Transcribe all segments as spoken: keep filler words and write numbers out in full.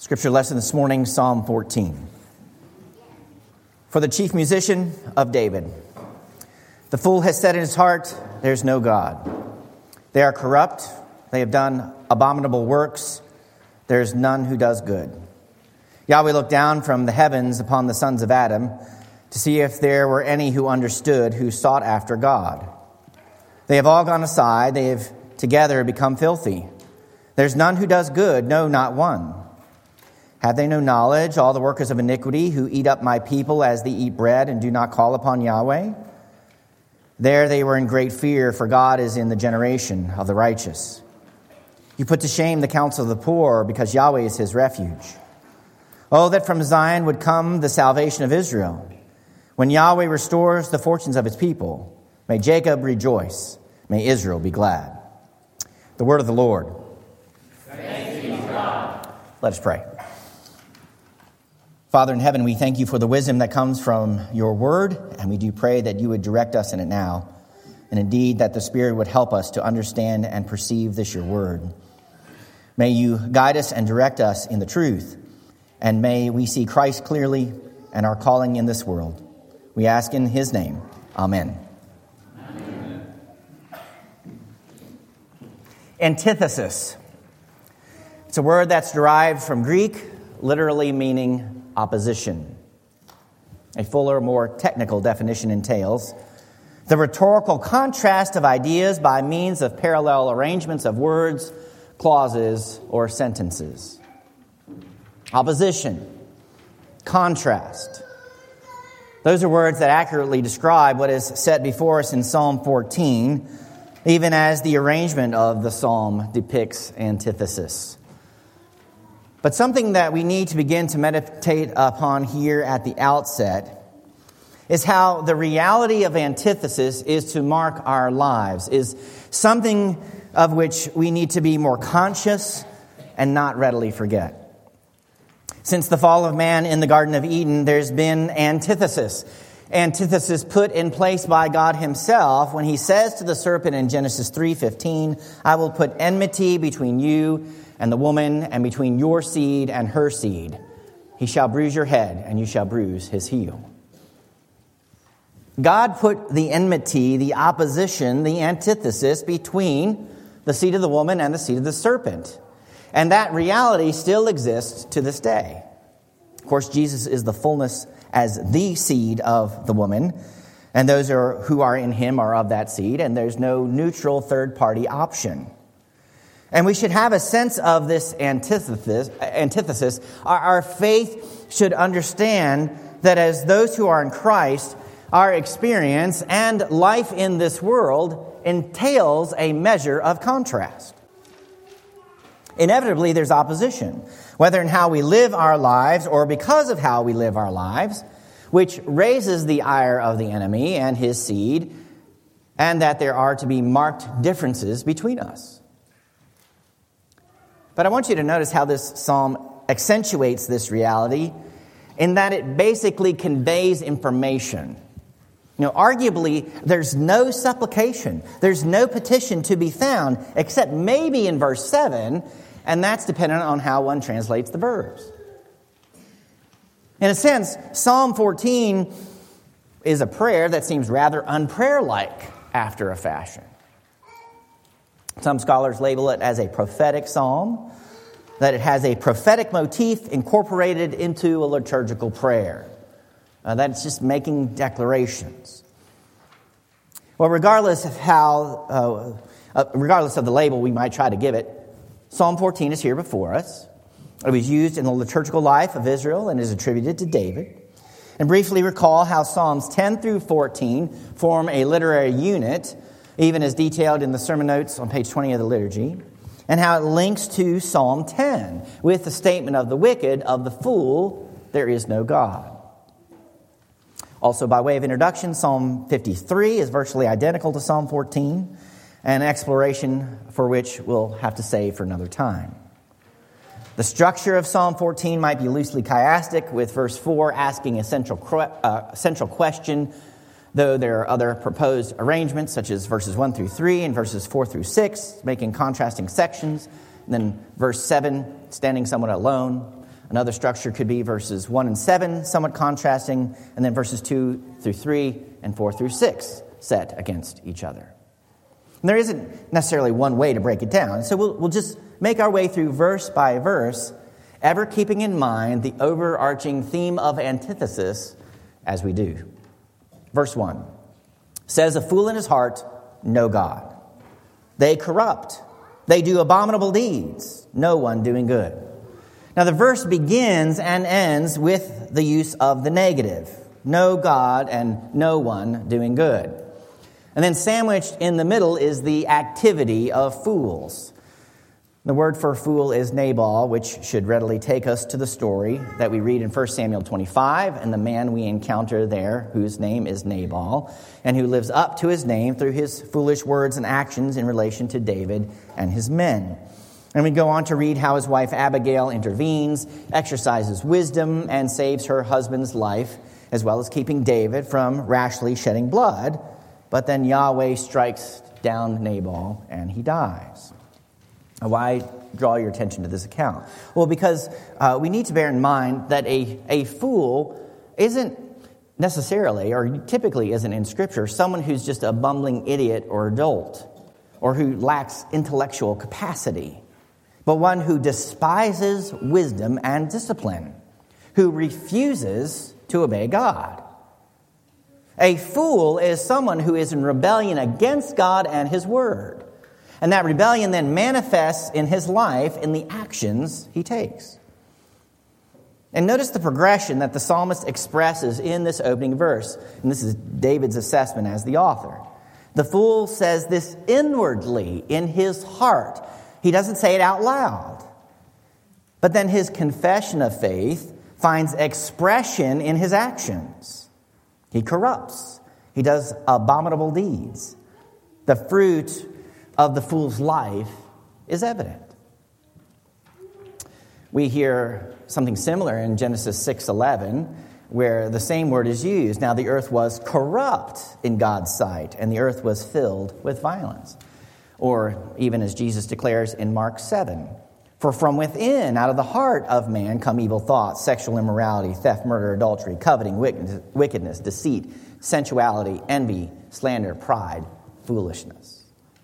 Scripture lesson this morning, Psalm fourteen. For the chief musician of David. The fool has said in his heart, there's no God. They are corrupt. They have done abominable works. There is none who does good. Yahweh looked down from the heavens upon the sons of Adam to see if there were any who understood, who sought after God. They have all gone aside. They have together become filthy. There's none who does good, no, not one. Have they no knowledge, all the workers of iniquity, who eat up my people as they eat bread and do not call upon Yahweh? There they were in great fear, for God is in the generation of the righteous. You put to shame the counsel of the poor, because Yahweh is his refuge. Oh, that from Zion would come the salvation of Israel. When Yahweh restores the fortunes of his people, may Jacob rejoice, may Israel be glad. The word of the Lord. Thanks be to God. Let us pray. Father in heaven, we thank you for the wisdom that comes from your word, and we do pray that you would direct us in it now, and indeed that the Spirit would help us to understand and perceive this your word. May you guide us and direct us in the truth, and may we see Christ clearly and our calling in this world. We ask in his name. Amen. Amen. Antithesis. It's a word that's derived from Greek, literally meaning opposition. A fuller, more technical definition entails the rhetorical contrast of ideas by means of parallel arrangements of words, clauses, or sentences. Opposition, contrast. Those are words that accurately describe what is set before us in Psalm fourteen, even as the arrangement of the psalm depicts antithesis. But something that we need to begin to meditate upon here at the outset is how the reality of antithesis is to mark our lives, is something of which we need to be more conscious and not readily forget. Since the fall of man in the Garden of Eden, there's been antithesis. Antithesis put in place by God himself when he says to the serpent in Genesis three fifteen, I will put enmity between you and the woman, and between your seed and her seed. He shall bruise your head, and you shall bruise his heel. God put the enmity, the opposition, the antithesis between the seed of the woman and the seed of the serpent. And that reality still exists to this day. Of course, Jesus is the fullness as the seed of the woman, and those are, who are in him are of that seed, and there's no neutral third-party option. And we should have a sense of this antithesis. antithesis. Our, our faith should understand that as those who are in Christ, our experience and life in this world entails a measure of contrast. Inevitably, there's opposition, whether in how we live our lives or because of how we live our lives, which raises the ire of the enemy and his seed, and that there are to be marked differences between us. But I want you to notice how this psalm accentuates this reality in that it basically conveys information. You know, arguably, there's no supplication, there's no petition to be found, except maybe in verse seven, and that's dependent on how one translates the verbs. In a sense, Psalm fourteen is a prayer that seems rather unprayer-like after a fashion. Some scholars label it as a prophetic psalm, that it has a prophetic motif incorporated into a liturgical prayer. Uh, that it's just making declarations. Well, regardless of how, uh, uh, regardless of the label we might try to give it, Psalm fourteen is here before us. It was used in the liturgical life of Israel and is attributed to David. And briefly recall how Psalms ten through fourteen form a literary unit, even as detailed in the sermon notes on page twenty of the liturgy, and how it links to Psalm ten with the statement of the wicked, of the fool, there is no God. Also, by way of introduction, Psalm fifty-three is virtually identical to Psalm fourteen, an exploration for which we'll have to save for another time. The structure of Psalm fourteen might be loosely chiastic, with verse four asking a central, uh, central question, though there are other proposed arrangements, such as verses one through three and verses four through six, making contrasting sections. And then verse seven, standing somewhat alone. Another structure could be verses one and seven, somewhat contrasting, and then verses two through three and four through six set against each other. And there isn't necessarily one way to break it down, so we'll, we'll just make our way through verse by verse, ever keeping in mind the overarching theme of antithesis as we do. Verse one says, "A fool in his heart, no God. They corrupt. They do abominable deeds. No one doing good." Now the verse begins and ends with the use of the negative. No God and no one doing good. And then sandwiched in the middle is the activity of fools. The word for fool is Nabal, which should readily take us to the story that we read in First Samuel twenty-five, and the man we encounter there, whose name is Nabal, and who lives up to his name through his foolish words and actions in relation to David and his men. And we go on to read how his wife Abigail intervenes, exercises wisdom, and saves her husband's life, as well as keeping David from rashly shedding blood. But then Yahweh strikes down Nabal, and he dies. Why draw your attention to this account? Well, because uh, we need to bear in mind that a, a fool isn't necessarily, or typically isn't in Scripture, someone who's just a bumbling idiot or adult, or who lacks intellectual capacity, but one who despises wisdom and discipline, who refuses to obey God. A fool is someone who is in rebellion against God and His Word. And that rebellion then manifests in his life in the actions he takes. And notice the progression that the psalmist expresses in this opening verse. And this is David's assessment as the author. The fool says this inwardly in his heart. He doesn't say it out loud. But then his confession of faith finds expression in his actions. He corrupts. He does abominable deeds. The fruit of the fool's life is evident. We hear something similar in Genesis six eleven, where the same word is used. Now the earth was corrupt in God's sight, and the earth was filled with violence. Or even as Jesus declares in Mark seven, "For from within, out of the heart of man, come evil thoughts, sexual immorality, theft, murder, adultery, coveting, wickedness, deceit, sensuality, envy, slander, pride, foolishness."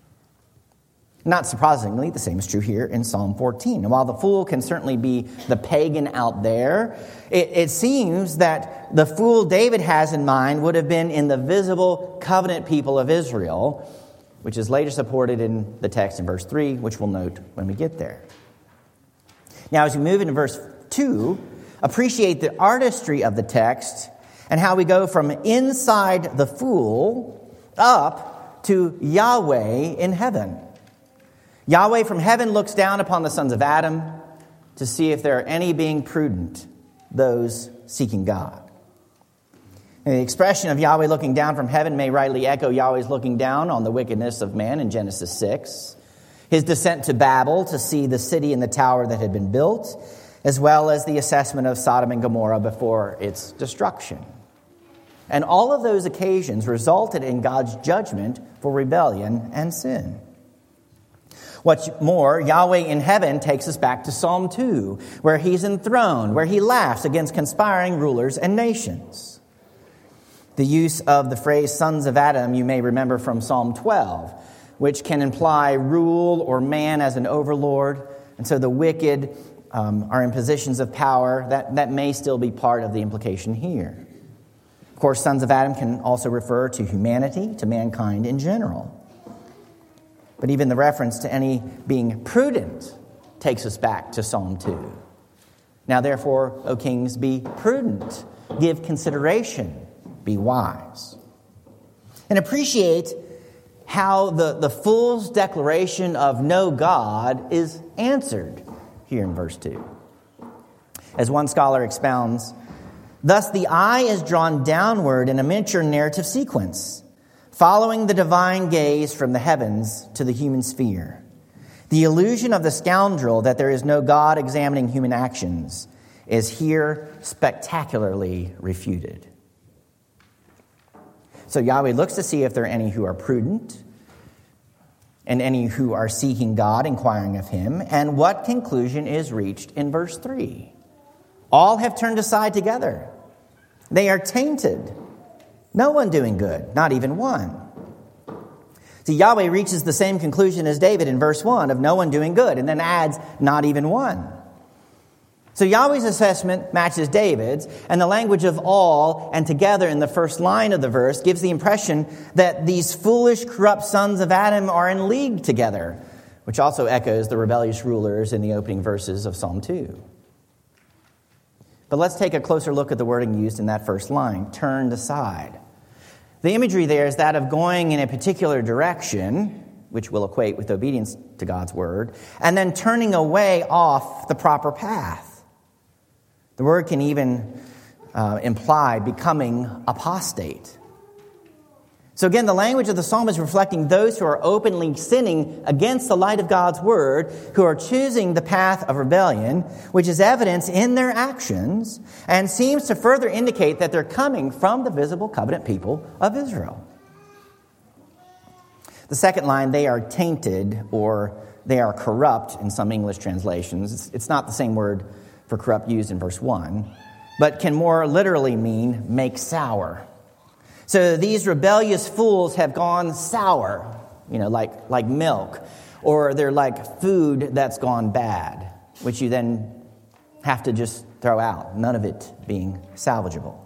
Not surprisingly, the same is true here in Psalm fourteen. And while the fool can certainly be the pagan out there, it, it seems that the fool David has in mind would have been in the visible covenant people of Israel, which is later supported in the text in verse three, which we'll note when we get there. Now, as we move into verse two, appreciate the artistry of the text and how we go from inside the fool up to Yahweh in heaven. Yahweh from heaven looks down upon the sons of Adam to see if there are any being prudent, those seeking God. And the expression of Yahweh looking down from heaven may rightly echo Yahweh's looking down on the wickedness of man in Genesis six, his descent to Babel to see the city and the tower that had been built, as well as the assessment of Sodom and Gomorrah before its destruction. And all of those occasions resulted in God's judgment for rebellion and sin. What's more, Yahweh in heaven takes us back to Psalm two, where he's enthroned, where he laughs against conspiring rulers and nations. The use of the phrase sons of Adam you may remember from Psalm twelve, which can imply rule or man as an overlord. And so the wicked um, are in positions of power. That, that may still be part of the implication here. Of course, sons of Adam can also refer to humanity, to mankind in general. But even the reference to any being prudent takes us back to Psalm two. Now, therefore, O kings, be prudent, give consideration, be wise. And appreciate how the, the fool's declaration of no God is answered here in verse two. As one scholar expounds, thus the eye is drawn downward in a miniature narrative sequence, following the divine gaze from the heavens to the human sphere. The illusion of the scoundrel that there is no God examining human actions is here spectacularly refuted. So Yahweh looks to see if there are any who are prudent and any who are seeking God, inquiring of him. And what conclusion is reached in verse three? All have turned aside together. They are tainted. No one doing good, not even one. See, Yahweh reaches the same conclusion as David in verse one of no one doing good, and then adds, not even one. So Yahweh's assessment matches David's, and the language of all and together in the first line of the verse gives the impression that these foolish, corrupt sons of Adam are in league together, which also echoes the rebellious rulers in the opening verses of Psalm two. But let's take a closer look at the wording used in that first line, turned aside. The imagery there is that of going in a particular direction, which will equate with obedience to God's word, and then turning away off the proper path. The word can even uh, imply becoming apostate. So again, the language of the psalm is reflecting those who are openly sinning against the light of God's word, who are choosing the path of rebellion, which is evidence in their actions and seems to further indicate that they're coming from the visible covenant people of Israel. The second line, they are tainted or they are corrupt in some English translations. It's, it's not the same word for corrupt used in verse one, but can more literally mean make sour. So these rebellious fools have gone sour, you know, like, like milk, or they're like food that's gone bad, which you then have to just throw out, none of it being salvageable.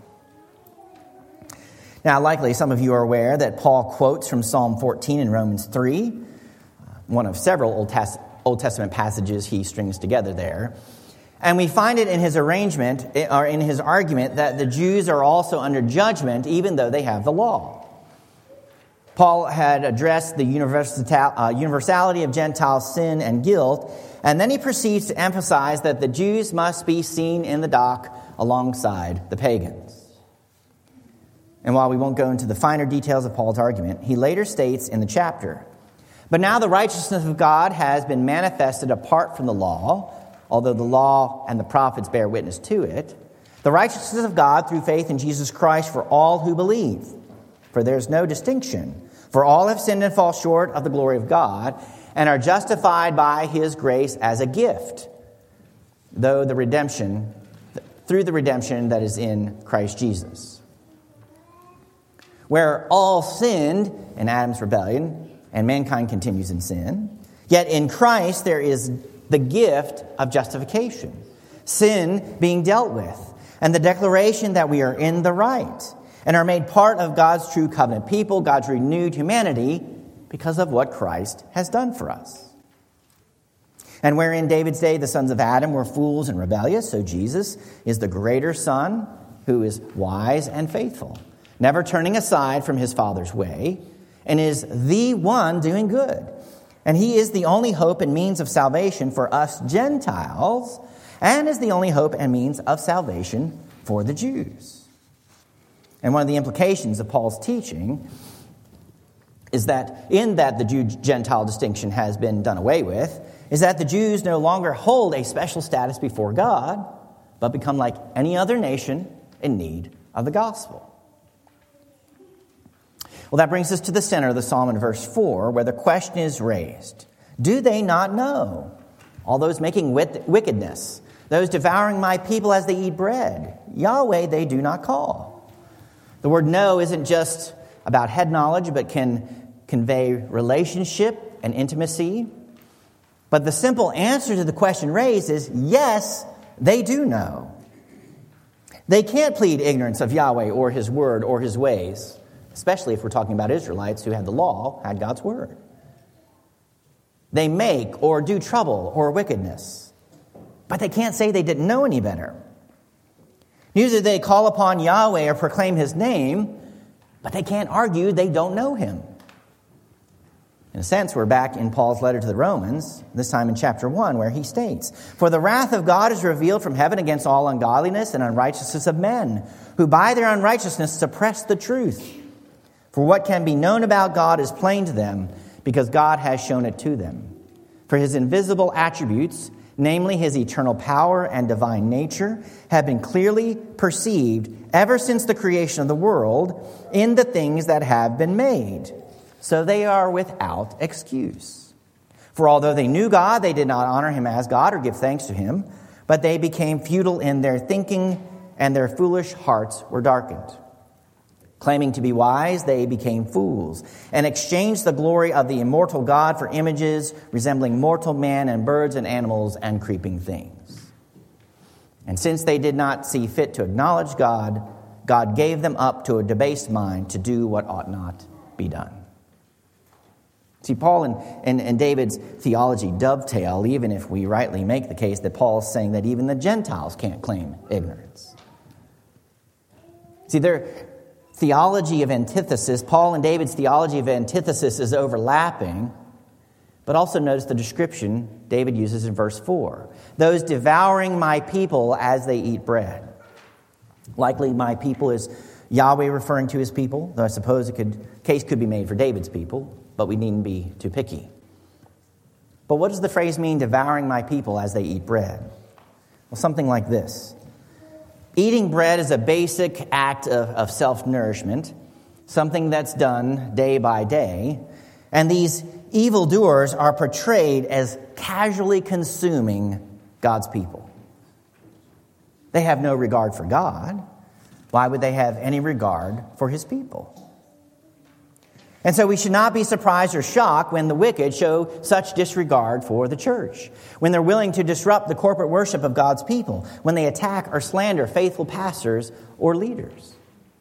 Now, likely some of you are aware that Paul quotes from Psalm fourteen in Romans three, one of several Old, Test- Old Testament passages he strings together there. And we find it in his arrangement, or in his argument, that the Jews are also under judgment, even though they have the law. Paul had addressed the universality of Gentile sin and guilt, and then he proceeds to emphasize that the Jews must be seen in the dock alongside the pagans. And while we won't go into the finer details of Paul's argument, he later states in the chapter, "But now the righteousness of God has been manifested apart from the law, although the law and the prophets bear witness to it, the righteousness of God through faith in Jesus Christ for all who believe. For there's no distinction. For all have sinned and fall short of the glory of God, and are justified by his grace as a gift, though the redemption, through the redemption that is in Christ Jesus. Where all sinned in Adam's rebellion, and mankind continues in sin, yet in Christ there is the gift of justification, sin being dealt with, and the declaration that we are in the right and are made part of God's true covenant people, God's renewed humanity, because of what Christ has done for us. And where in David's day the sons of Adam were fools and rebellious, so Jesus is the greater son who is wise and faithful, never turning aside from his Father's way, and is the one doing good. And he is the only hope and means of salvation for us Gentiles, and is the only hope and means of salvation for the Jews." And one of the implications of Paul's teaching is that in that the Jew-Gentile distinction has been done away with, is that the Jews no longer hold a special status before God, but become like any other nation in need of the gospel. Well, that brings us to the center of the psalm in verse four, where the question is raised. Do they not know? All those making wickedness, those devouring my people as they eat bread, Yahweh they do not call. The word know isn't just about head knowledge, but can convey relationship and intimacy. But the simple answer to the question raised is, yes, they do know. They can't plead ignorance of Yahweh or his word or his ways, especially if we're talking about Israelites who had the law, had God's word. They make or do trouble or wickedness, but they can't say they didn't know any better. Neither do they call upon Yahweh or proclaim his name, but they can't argue they don't know him. In a sense, we're back in Paul's letter to the Romans, this time in chapter one, where he states, "For the wrath of God is revealed from heaven against all ungodliness and unrighteousness of men, who by their unrighteousness suppress the truth. For what can be known about God is plain to them, because God has shown it to them. For his invisible attributes, namely his eternal power and divine nature, have been clearly perceived ever since the creation of the world in the things that have been made. So they are without excuse. For although they knew God, they did not honor him as God or give thanks to him, But they became futile in their thinking, and their foolish hearts were darkened. Claiming to be wise, they became fools, and exchanged the glory of the immortal God for images resembling mortal man and birds and animals and creeping things. And since they did not see fit to acknowledge God, God gave them up to a debased mind to do what ought not be done. See, Paul and, and, and David's theology dovetail, even if we rightly make the case that Paul's saying that even the Gentiles can't claim ignorance. See, their theology of antithesis, Paul and David's theology of antithesis is overlapping, but also notice the description David uses in verse four. Those devouring my people as they eat bread. Likely my people is Yahweh referring to his people, though I suppose a could, case could be made for David's people, but we needn't be too picky. But what does the phrase mean, devouring my people as they eat bread? Well, something like this. Eating bread is a basic act of, of self-nourishment, something that's done day by day, and these evildoers are portrayed as casually consuming God's people. They have no regard for God. Why would they have any regard for his people? And so we should not be surprised or shocked when the wicked show such disregard for the church, when they're willing to disrupt the corporate worship of God's people, when they attack or slander faithful pastors or leaders.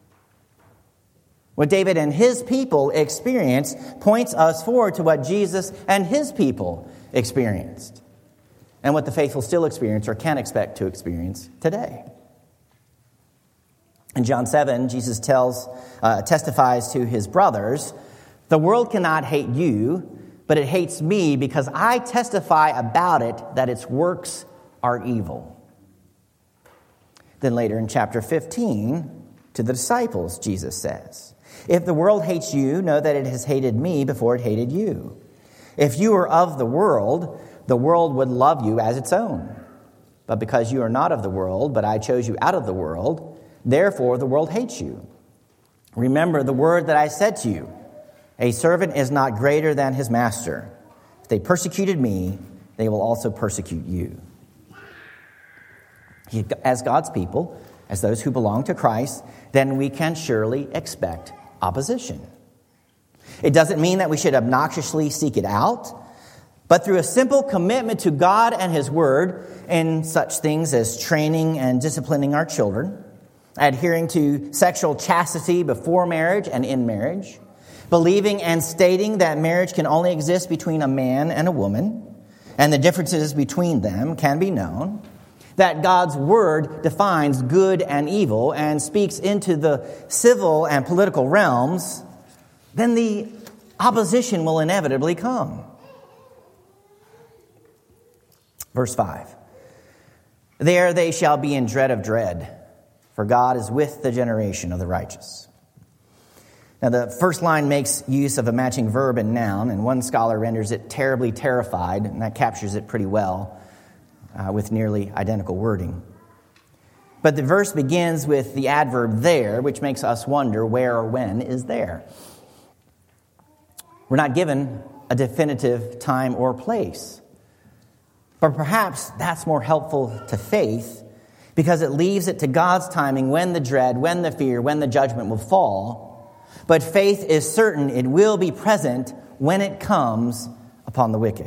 What David and his people experienced points us forward to what Jesus and his people experienced, and what the faithful still experience or can expect to experience today. In John seven, Jesus tells, uh, testifies to his brothers, "The world cannot hate you, but it hates me because I testify about it that its works are evil." Then later in chapter fifteen, to the disciples, Jesus says, "If the world hates you, know that it has hated me before it hated you. If you were of the world, the world would love you as its own. But because you are not of the world, but I chose you out of the world, therefore the world hates you. Remember the word that I said to you, a servant is not greater than his master. If they persecuted me, they will also persecute you." As God's people, as those who belong to Christ, then we can surely expect opposition. It doesn't mean that we should obnoxiously seek it out, but through a simple commitment to God and his word in such things as training and disciplining our children, adhering to sexual chastity before marriage and in marriage, believing and stating that marriage can only exist between a man and a woman, and the differences between them can be known, that God's word defines good and evil and speaks into the civil and political realms, then the opposition will inevitably come. Verse five. "There they shall be in dread of dread, for God is with the generation of the righteous." Now, the first line makes use of a matching verb and noun, and one scholar renders it terribly terrified, and that captures it pretty well uh, with nearly identical wording. But the verse begins with the adverb there, which makes us wonder where or when is there. We're not given a definitive time or place, but perhaps that's more helpful to faith because it leaves it to God's timing when the dread, when the fear, when the judgment will fall. But faith is certain it will be present when it comes upon the wicked.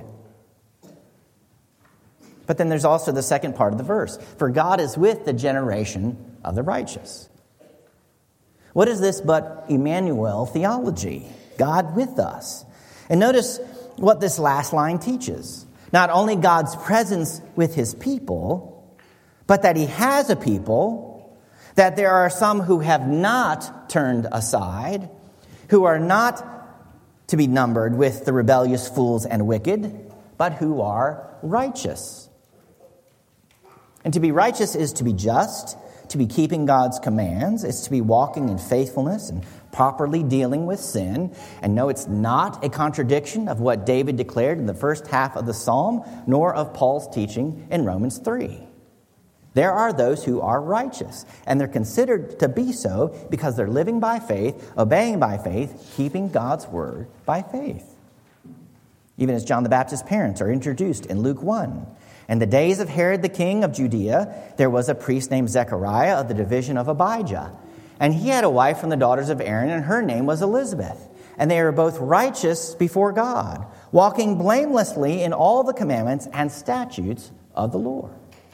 But then there's also the second part of the verse. For God is with the generation of the righteous. What is this but Emmanuel theology? God with us. And notice what this last line teaches. Not only God's presence with his people, but that he has a people, that there are some who have not turned aside, who are not to be numbered with the rebellious fools and wicked, but who are righteous. And to be righteous is to be just, to be keeping God's commands. It's to be walking in faithfulness and properly dealing with sin. And no, it's not a contradiction of what David declared in the first half of the psalm, nor of Paul's teaching in Romans three. There are those who are righteous, and they're considered to be so because they're living by faith, obeying by faith, keeping God's word by faith. Even as John the Baptist's parents are introduced in Luke one. In the days of Herod the king of Judea, there was a priest named Zechariah of the division of Abijah. And he had a wife from the daughters of Aaron, and her name was Elizabeth. And they were both righteous before God, walking blamelessly in all the commandments and statutes of the Lord.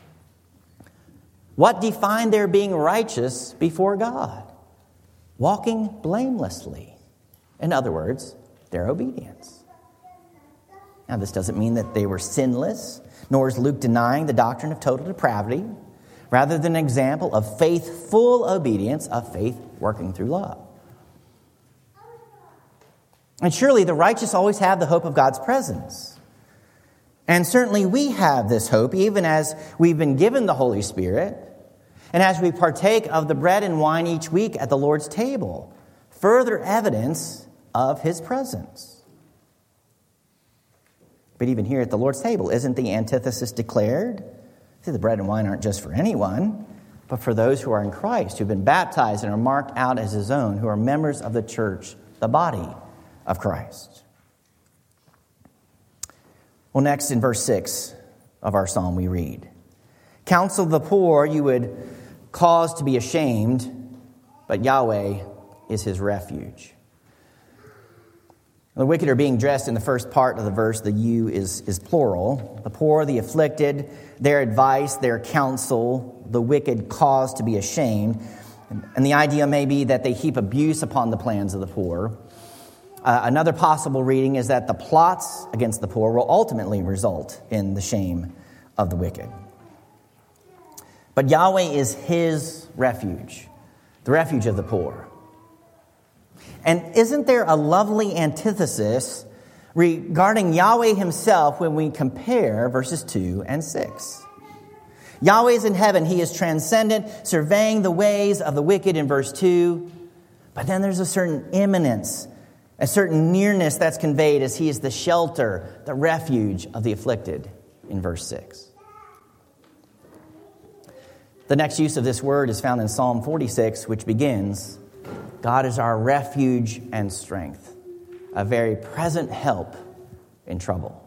What defined their being righteous before God? Walking blamelessly. In other words, their obedience. Now, this doesn't mean that they were sinless, nor is Luke denying the doctrine of total depravity, rather than an example of faithful obedience, of faith working through love. And surely the righteous always have the hope of God's presence. And certainly we have this hope, even as we've been given the Holy Spirit, and as we partake of the bread and wine each week at the Lord's table, further evidence of His presence. But even here at the Lord's table, isn't the antithesis declared? See, the bread and wine aren't just for anyone, but for those who are in Christ, who've been baptized and are marked out as His own, who are members of the church, the body of Christ. Well, next in verse six of our psalm we read, "Counsel the poor you would cause to be ashamed, but Yahweh is his refuge." The wicked are being addressed in the first part of the verse. The you is, is plural. The poor, the afflicted, their advice, their counsel, the wicked cause to be ashamed. And the idea may be that they heap abuse upon the plans of the poor. Uh, another possible reading is that the plots against the poor will ultimately result in the shame of the wicked. But Yahweh is his refuge, the refuge of the poor. And isn't there a lovely antithesis regarding Yahweh himself when we compare verses two and six? Yahweh is in heaven. He is transcendent, surveying the ways of the wicked in verse two. But then there's a certain imminence, a certain nearness that's conveyed as he is the shelter, the refuge of the afflicted in verse six. The next use of this word is found in Psalm forty-six, which begins, "God is our refuge and strength, a very present help in trouble."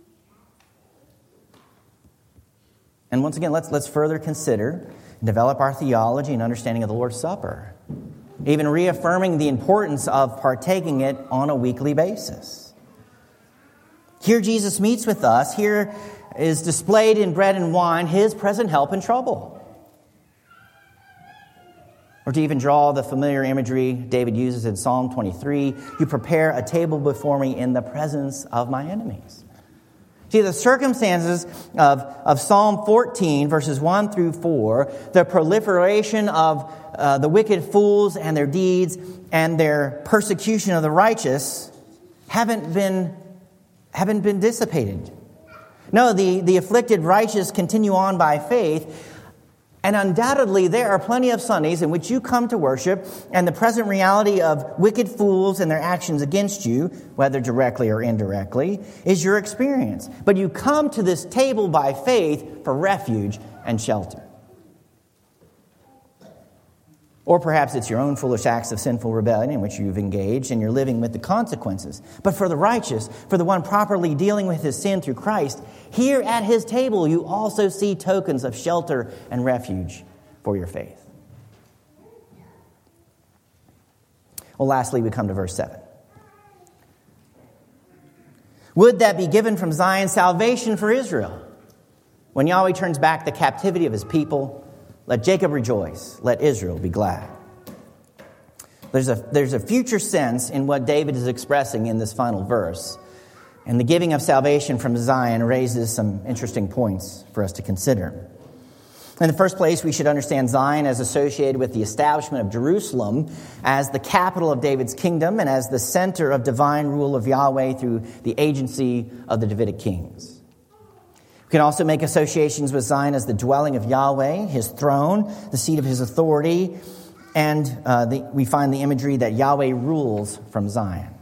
And once again, let's, let's further consider and develop our theology and understanding of the Lord's Supper, even reaffirming the importance of partaking it on a weekly basis. Here Jesus meets with us. Here is displayed in bread and wine his present help in trouble. Or to even draw the familiar imagery David uses in Psalm twenty-three, "You prepare a table before me in the presence of my enemies." See, the circumstances of, of Psalm fourteen, verses one through four, the proliferation of uh, the wicked fools and their deeds and their persecution of the righteous haven't been, haven't been dissipated. No, the, the afflicted righteous continue on by faith. And undoubtedly, there are plenty of Sundays in which you come to worship, and the present reality of wicked fools and their actions against you, whether directly or indirectly, is your experience. But you come to this table by faith for refuge and shelter. Or perhaps it's your own foolish acts of sinful rebellion in which you've engaged and you're living with the consequences. But for the righteous, for the one properly dealing with his sin through Christ, here at his table you also see tokens of shelter and refuge for your faith. Well, lastly, we come to verse seven. "Would that be given from Zion salvation for Israel. When Yahweh turns back the captivity of his people, let Jacob rejoice, let Israel be glad." There's a, there's a future sense in what David is expressing in this final verse. And the giving of salvation from Zion raises some interesting points for us to consider. In the first place, we should understand Zion as associated with the establishment of Jerusalem as the capital of David's kingdom and as the center of divine rule of Yahweh through the agency of the Davidic kings. We can also make associations with Zion as the dwelling of Yahweh, his throne, the seat of his authority, and uh, the, we find the imagery that Yahweh rules from Zion.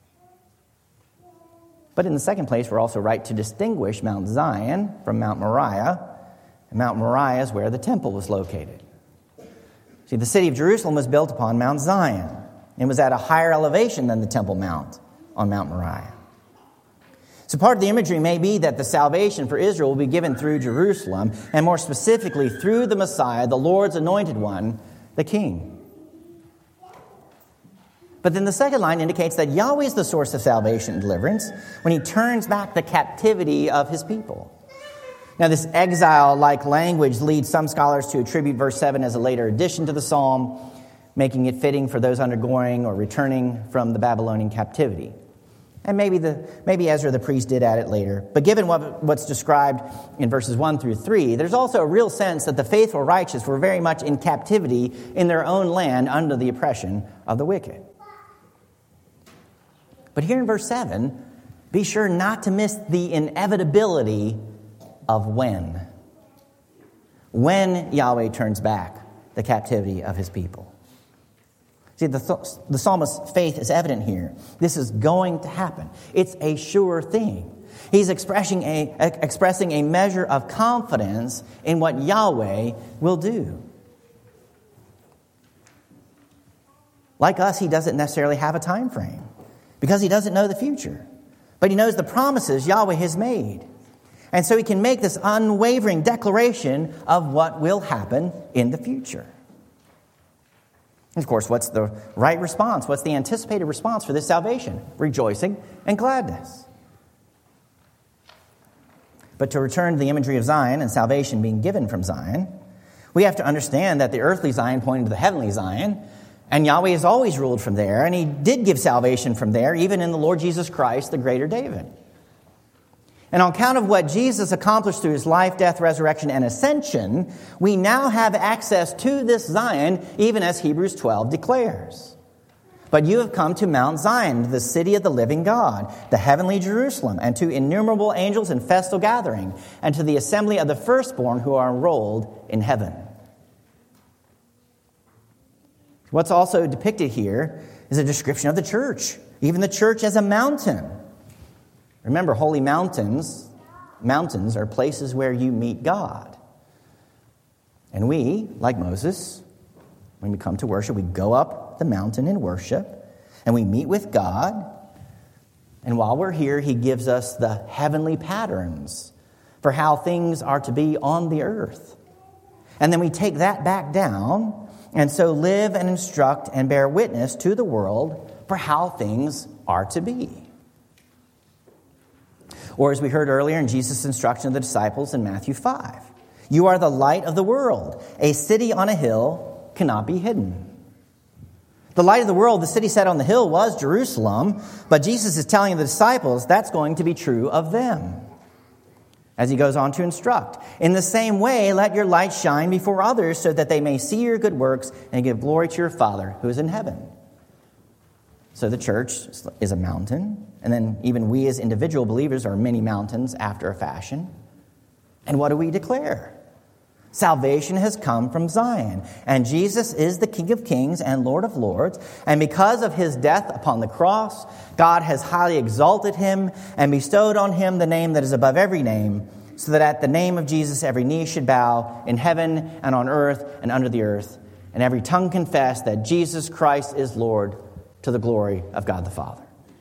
But in the second place, we're also right to distinguish Mount Zion from Mount Moriah, and Mount Moriah is where the temple was located. See, the city of Jerusalem was built upon Mount Zion and was at a higher elevation than the Temple Mount on Mount Moriah. So part of the imagery may be that the salvation for Israel will be given through Jerusalem, and more specifically through the Messiah, the Lord's anointed one, the King. But then the second line indicates that Yahweh is the source of salvation and deliverance when he turns back the captivity of his people. Now, this exile-like language leads some scholars to attribute verse seven as a later addition to the psalm, making it fitting for those undergoing or returning from the Babylonian captivity. And maybe the maybe Ezra the priest did add it later. But given what, what's described in verses one through three, there's also a real sense that the faithful righteous were very much in captivity in their own land under the oppression of the wicked. But here in verse seven, be sure not to miss the inevitability of when. When Yahweh turns back the captivity of his people. See, the, th- the psalmist's faith is evident here. This is going to happen. It's a sure thing. He's expressing a, expressing a measure of confidence in what Yahweh will do. Like us, he doesn't necessarily have a time frame because he doesn't know the future. But he knows the promises Yahweh has made. And so he can make this unwavering declaration of what will happen in the future. And of course, what's the right response? What's the anticipated response for this salvation? Rejoicing and gladness. But to return to the imagery of Zion and salvation being given from Zion, we have to understand that the earthly Zion pointed to the heavenly Zion, and Yahweh has always ruled from there, and he did give salvation from there, even in the Lord Jesus Christ, the greater David. And on account of what Jesus accomplished through his life, death, resurrection, and ascension, we now have access to this Zion, even as Hebrews twelve declares. But you have come to Mount Zion, the city of the living God, the heavenly Jerusalem, and to innumerable angels in festal gathering, and to the assembly of the firstborn who are enrolled in heaven. What's also depicted here is a description of the church, even the church as a mountain. Remember, holy mountains, mountains are places where you meet God. And we, like Moses, when we come to worship, we go up the mountain in worship, and we meet with God. And while we're here, he gives us the heavenly patterns for how things are to be on the earth. And then we take that back down, and so live and instruct and bear witness to the world for how things are to be. Or as we heard earlier in Jesus' instruction of the disciples in Matthew five, you are the light of the world. A city on a hill cannot be hidden. The light of the world, the city set on the hill, was Jerusalem, but Jesus is telling the disciples that's going to be true of them. As he goes on to instruct, in the same way, let your light shine before others so that they may see your good works and give glory to your Father who is in heaven. So the church is a mountain, and then even we as individual believers are many mountains after a fashion. And what do we declare? Salvation has come from Zion, and Jesus is the King of Kings and Lord of Lords, and because of his death upon the cross, God has highly exalted him and bestowed on him the name that is above every name, so that at the name of Jesus every knee should bow in heaven and on earth and under the earth, and every tongue confess that Jesus Christ is Lord, to the glory of God the Father.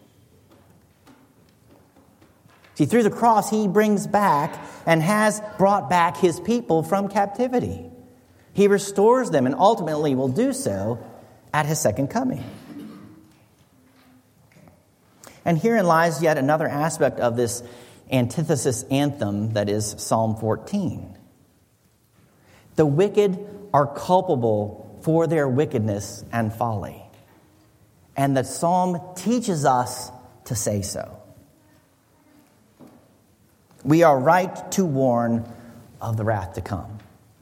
See, through the cross, he brings back and has brought back his people from captivity. He restores them and ultimately will do so at his second coming. And herein lies yet another aspect of this antithesis anthem that is Psalm fourteen. The wicked are culpable for their wickedness and folly. And the psalm teaches us to say so. We are right to warn of the wrath to come.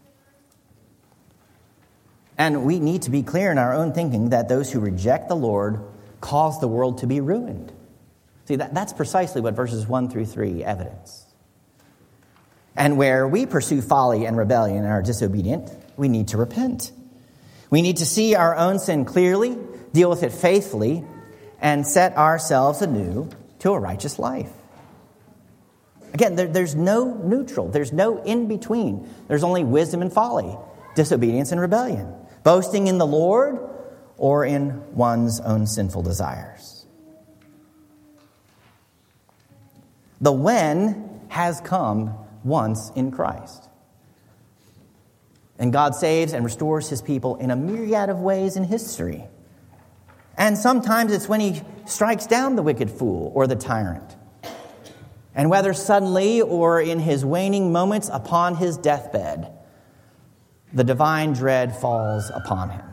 And we need to be clear in our own thinking that those who reject the Lord cause the world to be ruined. See, that, that's precisely what verses one through three evidence. And where we pursue folly and rebellion and are disobedient, we need to repent. We need to see our own sin clearly, deal with it faithfully, and set ourselves anew to a righteous life. Again, there, there's no neutral. There's no in-between. There's only wisdom and folly, disobedience and rebellion, boasting in the Lord or in one's own sinful desires. The when has come once in Christ. And God saves and restores his people in a myriad of ways in history. And sometimes it's when he strikes down the wicked fool or the tyrant. And whether suddenly or in his waning moments upon his deathbed, the divine dread falls upon him.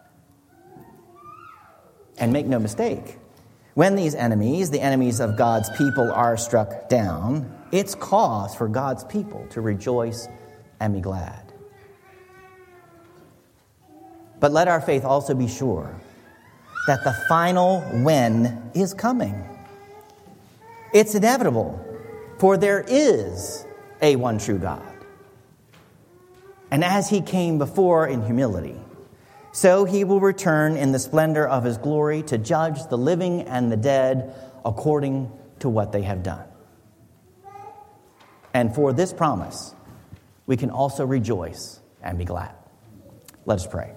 And make no mistake, when these enemies, the enemies of God's people, are struck down, it's cause for God's people to rejoice and be glad. But let our faith also be sure that the final when is coming. It's inevitable, for there is a one true God. And as he came before in humility, so he will return in the splendor of his glory to judge the living and the dead according to what they have done. And for this promise, we can also rejoice and be glad. Let us pray.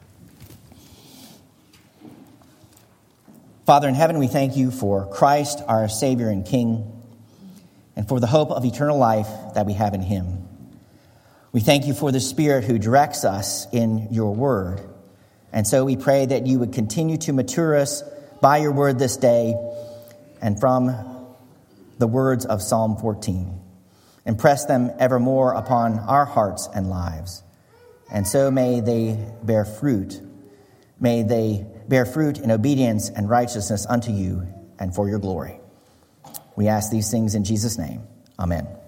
Father in heaven, we thank you for Christ, our Savior and King, and for the hope of eternal life that we have in him. We thank you for the Spirit who directs us in your word. And so we pray that you would continue to mature us by your word this day and from the words of Psalm fourteen. Impress them evermore upon our hearts and lives. And so may they bear fruit. May they bear fruit in obedience and righteousness unto you and for your glory. We ask these things in Jesus' name. Amen.